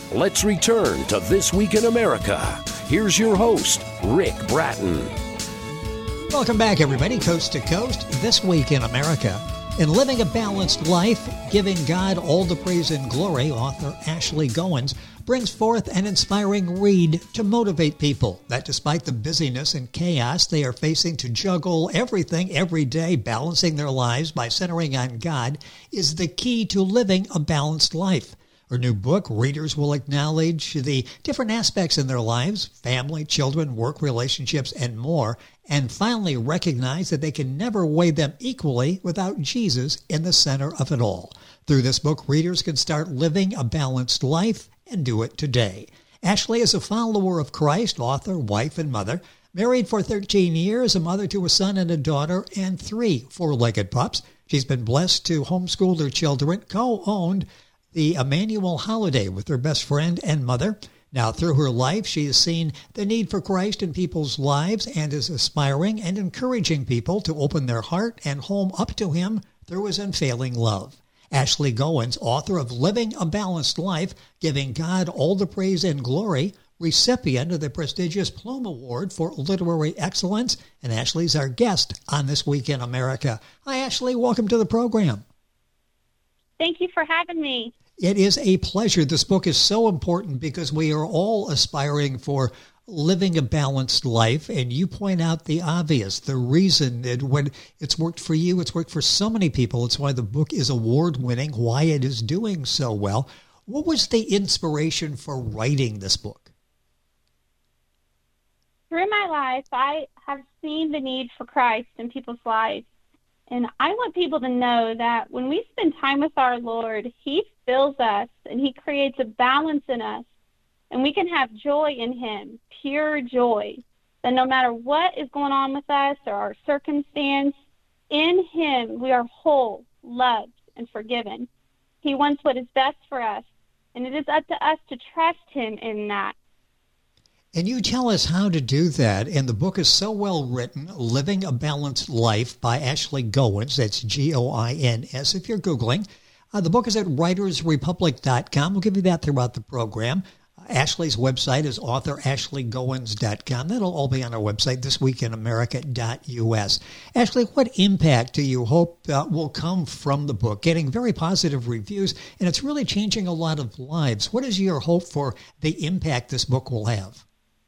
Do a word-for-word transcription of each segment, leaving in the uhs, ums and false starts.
Let's return to This Week in America. Here's your host, Rick Bratton. Welcome back, everybody, coast to coast. This Week in America. In Living a Balanced Life, Giving God All the Praise and Glory, author Ashley Goins brings forth an inspiring read to motivate people that despite the busyness and chaos they are facing to juggle everything every day, balancing their lives by centering on God is the key to living a balanced life. Her new book, readers will acknowledge the different aspects in their lives, family, children, work relationships, and more, and finally recognize that they can never weigh them equally without Jesus in the center of it all. Through this book, readers can start living a balanced life and do it today. Ashley is a follower of Christ, author, wife, and mother, married for thirteen years, a mother to a son and a daughter, and three four-legged pups. She's been blessed to homeschool her children, co-owned the Emmanuel holiday with her best friend and mother. Now, through her life, she has seen the need for Christ in people's lives and is aspiring and encouraging people to open their heart and home up to Him through His unfailing love. Ashley Goins, author of Living a Balanced Life, Giving God All the Praise and Glory, recipient of the prestigious Plume Award for Literary Excellence, and Ashley's our guest on This Week in America. Hi, Ashley. Welcome to the program. Thank you for having me. It is a pleasure. This book is so important because we are all aspiring for living a balanced life, and you point out the obvious, the reason that when it's worked for you, it's worked for so many people. It's why the book is award-winning, why it is doing so well. What was the inspiration for writing this book? Through my life, I have seen the need for Christ in people's lives. And I want people to know that when we spend time with our Lord, He fills us and He creates a balance in us. And we can have joy in Him, pure joy. That no matter what is going on with us or our circumstance, in Him we are whole, loved, and forgiven. He wants what is best for us. And it is up to us to trust Him in that. And you tell us how to do that. And the book is so well written, Living a Balanced Life by Ashley Goins. That's G O I N S if you're Googling. Uh, the book is at writers republic dot com. We'll give you that throughout the program. Uh, Ashley's website is author ashley goins dot com. That'll all be on our website, this week in america dot u s. Ashley, what impact do you hope uh, will come from the book? Getting very positive reviews, and it's really changing a lot of lives. What is your hope for the impact this book will have?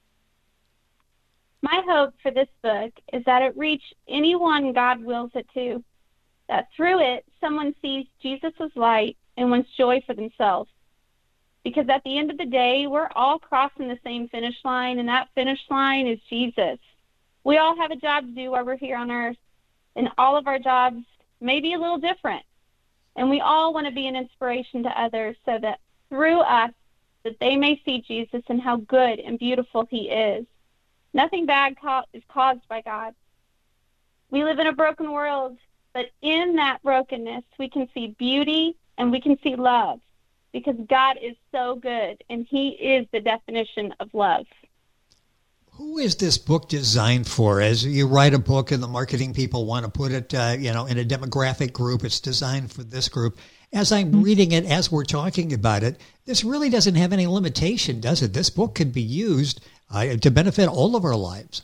My hope for this book is that it reach anyone God wills it to, that through it, someone sees Jesus' light and wants joy for themselves. Because at the end of the day, we're all crossing the same finish line, and that finish line is Jesus. We all have a job to do while we're here on earth, and all of our jobs may be a little different. And we all want to be an inspiration to others so that through us, that they may see Jesus and how good and beautiful He is. Nothing bad co- is caused by God. We live in a broken world, but in that brokenness, we can see beauty and we can see love because God is so good and He is the definition of love. Who is this book designed for? As you write a book and the marketing people want to put it, uh, you know, in a demographic group, it's designed for this group. As I'm reading it, as we're talking about it, this really doesn't have any limitation, does it? This book can be used Uh, to benefit all of our lives.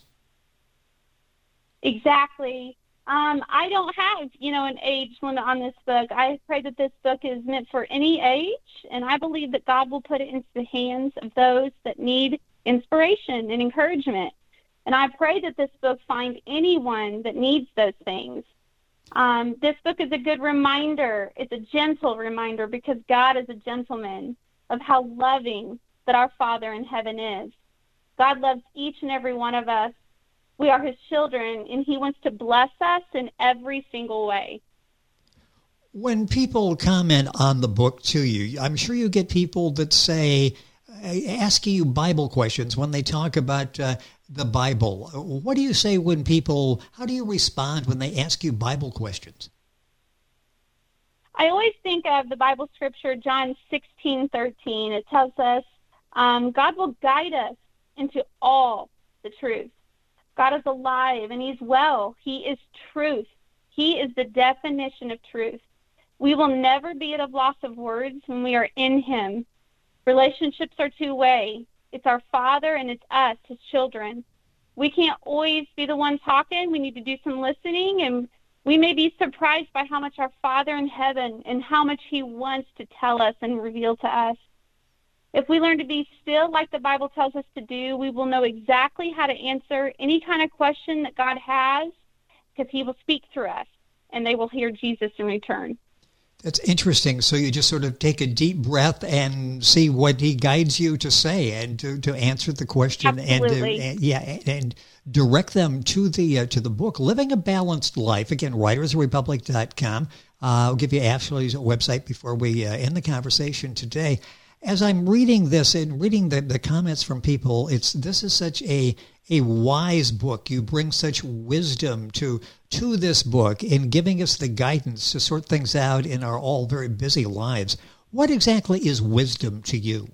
Exactly. Um, I don't have, you know, an age limit on this book. I pray that this book is meant for any age, and I believe that God will put it into the hands of those that need inspiration and encouragement. And I pray that this book find anyone that needs those things. Um, this book is a good reminder. It's a gentle reminder because God is a gentleman of how loving that our Father in heaven is. God loves each and every one of us. We are His children, and He wants to bless us in every single way. When people comment on the book to you, I'm sure you get people that say, asking you Bible questions when they talk about uh, the Bible. What do you say when people, how do you respond when they ask you Bible questions? I always think of the Bible scripture, John sixteen thirteen. It tells us um, God will guide us into all the truth. God is alive and He's well. He is truth. He is the definition of truth. We will never be at a loss of words when we are in Him. Relationships are two-way. It's our Father and it's us, his children. We can't always be the one talking. We need to do some listening, and we may be surprised by how much our Father in heaven and how much he wants to tell us and reveal to us. If we learn to be still like the Bible tells us to do, we will know exactly how to answer any kind of question that God has, because he will speak through us, and they will hear Jesus in return. That's interesting. So you just sort of take a deep breath and see what he guides you to say and to, to answer the question. Absolutely. and, to, and yeah, and direct them to the uh, to the book, Living a Balanced Life. Again, writers republic dot com. Uh, I'll give you Ashley's website before we uh, end the conversation today. As I'm reading this and reading the, the comments from people, it's this is such a a wise book. You bring such wisdom to to this book in giving us the guidance to sort things out in our all very busy lives. What exactly is wisdom to you?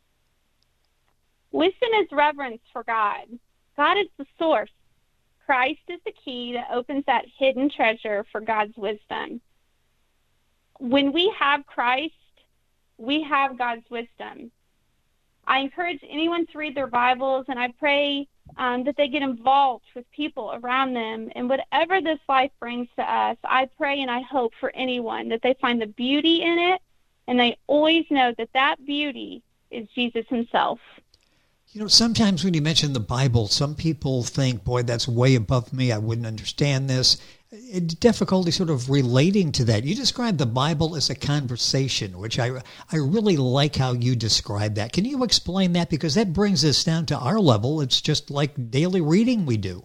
Wisdom is reverence for God. God is the source. Christ is the key that opens that hidden treasure for God's wisdom. When we have Christ, we have God's wisdom. I encourage anyone to read their Bibles, and I pray um, that they get involved with people around them. And whatever this life brings to us, I pray and I hope for anyone that they find the beauty in it, and they always know that that beauty is Jesus himself. You know, sometimes when you mention the Bible, some people think, boy, that's way above me. I wouldn't understand this. It's difficulty sort of relating to that. You describe the Bible as a conversation, which I, I really like how you describe that. Can you explain that? Because that brings us down to our level. It's just like daily reading we do.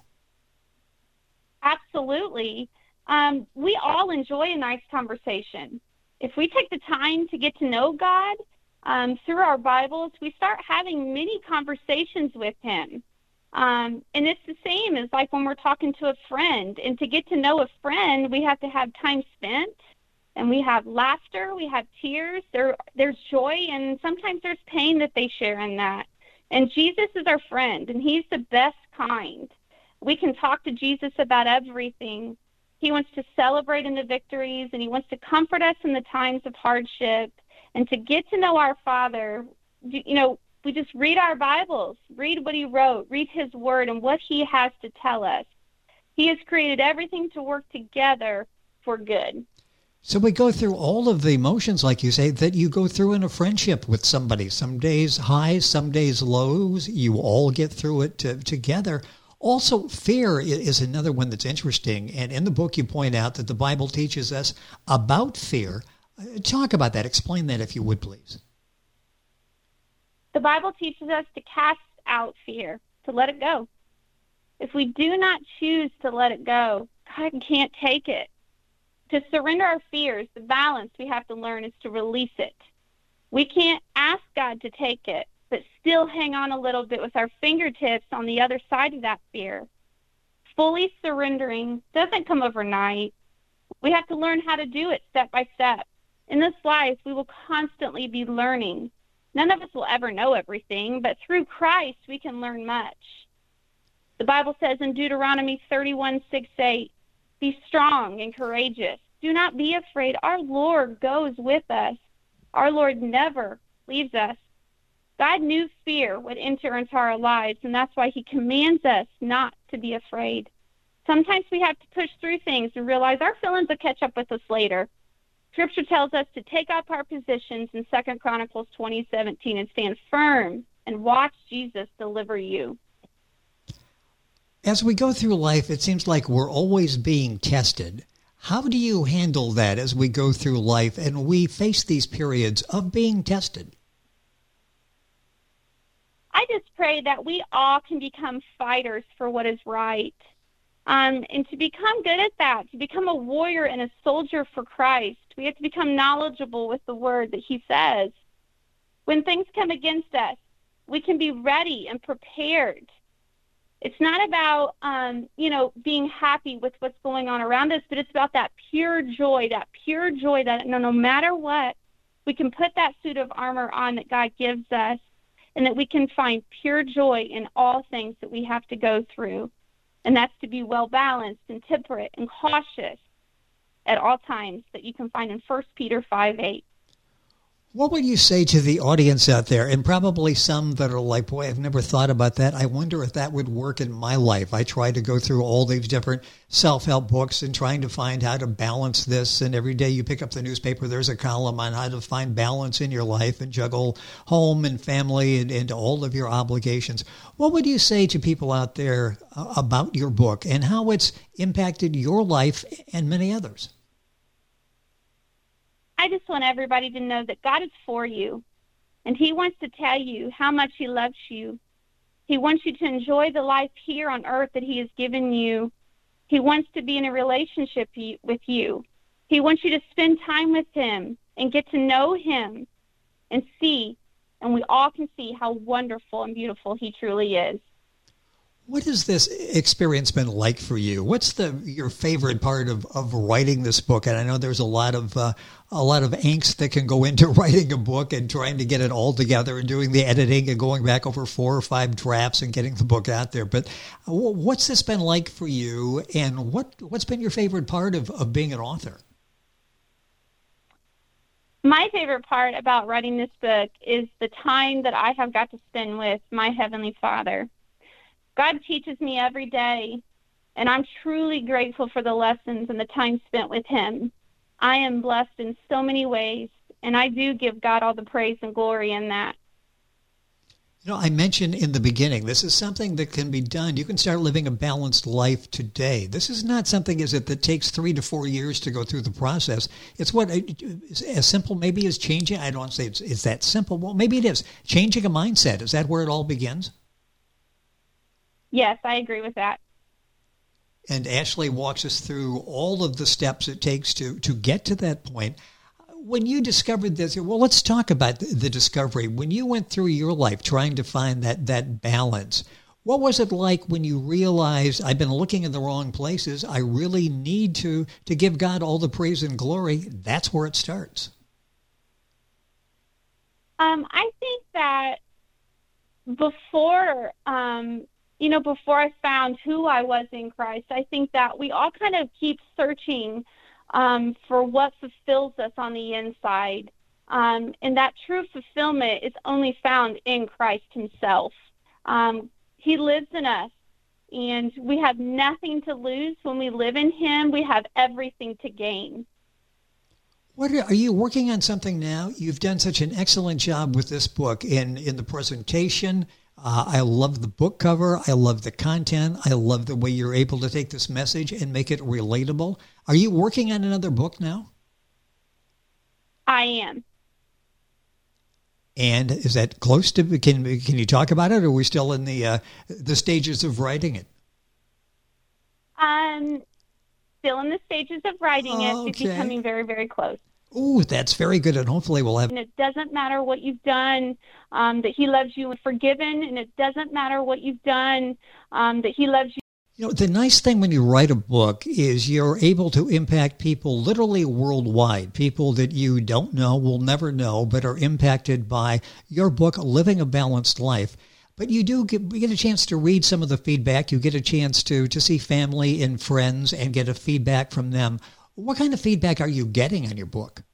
Absolutely. Um, we all enjoy a nice conversation. If we take the time to get to know God, Um, through our Bibles, we start having many conversations with him. Um, and it's the same as like when we're talking to a friend. And to get to know a friend, we have to have time spent, and we have laughter, we have tears, there, there's joy, and sometimes there's pain that they share in that. And Jesus is our friend, and he's the best kind. We can talk to Jesus about everything. He wants to celebrate in the victories, and he wants to comfort us in the times of hardship. And to get to know our Father, you know, we just read our Bibles, read what he wrote, read his word and what he has to tell us. He has created everything to work together for good. So we go through all of the emotions, like you say, that you go through in a friendship with somebody. Some days highs, some days lows. You all get through it to, together. Also, fear is another one that's interesting. And in the book, you point out that the Bible teaches us about fear. Talk about that. Explain that, if you would, please. The Bible teaches us to cast out fear, to let it go. If we do not choose to let it go, God can't take it. To surrender our fears, the balance we have to learn is to release it. We can't ask God to take it, but still hang on a little bit with our fingertips on the other side of that fear. Fully surrendering doesn't come overnight. We have to learn how to do it step by step. In this life, we will constantly be learning. None of us will ever know everything, but through Christ, we can learn much. The Bible says in Deuteronomy thirty-one, six, eight, be strong and courageous. Do not be afraid. Our Lord goes with us. Our Lord never leaves us. God knew fear would enter into our lives, and that's why he commands us not to be afraid. Sometimes we have to push through things and realize our feelings will catch up with us later. Scripture tells us to take up our positions in Second Chronicles twenty seventeen and stand firm and watch Jesus deliver you. As we go through life, it seems like we're always being tested. How do you handle that as we go through life and we face these periods of being tested? I just pray that we all can become fighters for what is right. Um, and to become good at that, to become a warrior and a soldier for Christ, we have to become knowledgeable with the word that he says. When things come against us, we can be ready and prepared. It's not about, um, you know, being happy with what's going on around us, but it's about that pure joy, that pure joy that no, no matter what, we can put that suit of armor on that God gives us, and that we can find pure joy in all things that we have to go through. And that's to be well-balanced and temperate and cautious at all times, that you can find in First Peter five, eight. What would you say to the audience out there, and probably some that are like, boy, I've never thought about that. I wonder if that would work in my life. I try to go through all these different self-help books and trying to find how to balance this. And every day you pick up the newspaper, there's a column on how to find balance in your life and juggle home and family and, and all of your obligations. What would you say to people out there uh, about your book and how it's impacted your life and many others? I just want everybody to know that God is for you, and he wants to tell you how much he loves you. He wants you to enjoy the life here on earth that he has given you. He wants to be in a relationship with you. He wants you to spend time with him and get to know him and see, and we all can see how wonderful and beautiful he truly is. What has this experience been like for you? What's the your favorite part of, of writing this book? And I know there's a lot of uh, a lot of angst that can go into writing a book and trying to get it all together and doing the editing and going back over four or five drafts and getting the book out there. But what's this been like for you, and what what's been your favorite part of, of being an author? My favorite part about writing this book is the time that I have got to spend with my Heavenly Father. God teaches me every day, and I'm truly grateful for the lessons and the time spent with him. I am blessed in so many ways, and I do give God all the praise and glory in that. You know, I mentioned in the beginning, this is something that can be done. You can start living a balanced life today. This is not something, is it, that takes three to four years to go through the process. It's what, as simple maybe as changing, I don't want to say it's, it's that simple. Well, maybe it is. Changing a mindset, is that where it all begins? Yes, I agree with that. And Ashley walks us through all of the steps it takes to, to get to that point. When you discovered this, well, let's talk about the, the discovery. When you went through your life trying to find that, that balance, what was it like when you realized, I've been looking in the wrong places, I really need to, to give God all the praise and glory? That's where it starts. Um, I think that before... Um, You know, before I found who I was in Christ, I think that we all kind of keep searching um, for what fulfills us on the inside. Um, and that true fulfillment is only found in Christ himself. Um, he lives in us, and we have nothing to lose. When we live in him, we have everything to gain. What are, are you working on something now? You've done such an excellent job with this book in, in the presentation. Uh, I love the book cover. I love the content. I love the way you're able to take this message and make it relatable. Are you working on another book now? I am. And is that close to, can can you talk about it, or are we still in the uh, the stages of writing it? Um, still in the stages of writing it. Okay. It's becoming very, very close. Ooh, that's very good, and hopefully we'll have... And it doesn't matter what you've done, um, that he loves you and forgiven, and it doesn't matter what you've done, um, that he loves you. You know, the nice thing when you write a book is you're able to impact people literally worldwide, people that you don't know, will never know, but are impacted by your book, Living a Balanced Life. But you do get, you get a chance to read some of the feedback. You get a chance to, to see family and friends and get a feedback from them. What kind of feedback are you getting on your book?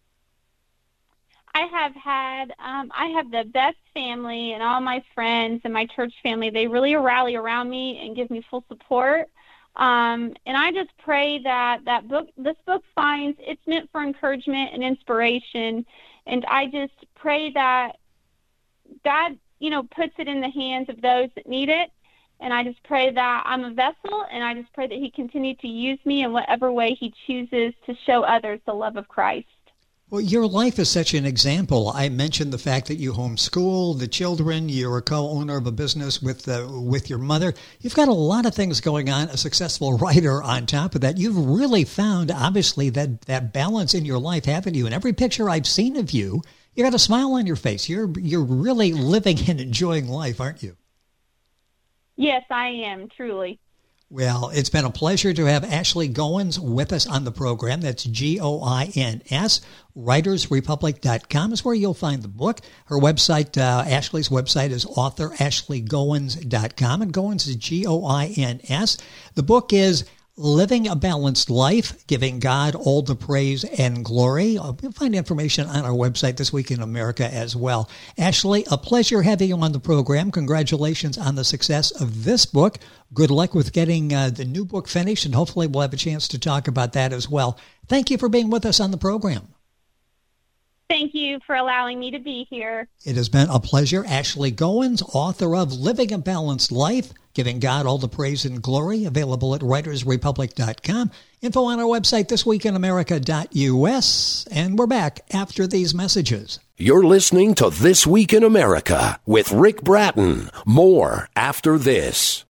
I have had, um, I have the best family, and all my friends and my church family, they really rally around me and give me full support. Um, and I just pray that that book, this book finds, it's meant for encouragement and inspiration. And I just pray that God, you know, puts it in the hands of those that need it. And I just pray that I'm a vessel, and I just pray that he continue to use me in whatever way he chooses to show others the love of Christ. Well, your life is such an example. I mentioned the fact that you homeschool the children. You're a co-owner of a business with uh, with your mother. You've got a lot of things going on, a successful writer on top of that. You've really found, obviously, that, that balance in your life, haven't you? In every picture I've seen of you, you got a smile on your face. You're you're really living and enjoying life, aren't you? Yes, I am, truly. Well, it's been a pleasure to have Ashley Goins with us on the program. That's G O I N S. writers republic dot com is where you'll find the book. Her website, uh, Ashley's website is author ashley goins dot com, and Goins is G O I N S. The book is Living a Balanced Life, Giving God All the Praise and Glory. You'll find information on our website, This Week in America, as well. Ashley, a pleasure having you on the program. Congratulations on the success of this book. Good luck with getting uh, the new book finished, and hopefully we'll have a chance to talk about that as well. Thank you for being with us on the program. Thank you for allowing me to be here. It has been a pleasure. Ashley Goins, author of Living a Balanced Life, Giving God All the Praise and Glory, available at writers republic dot com. Info on our website, this week in america dot u s. And we're back after these messages. You're listening to This Week in America with Rick Bratton. More after this.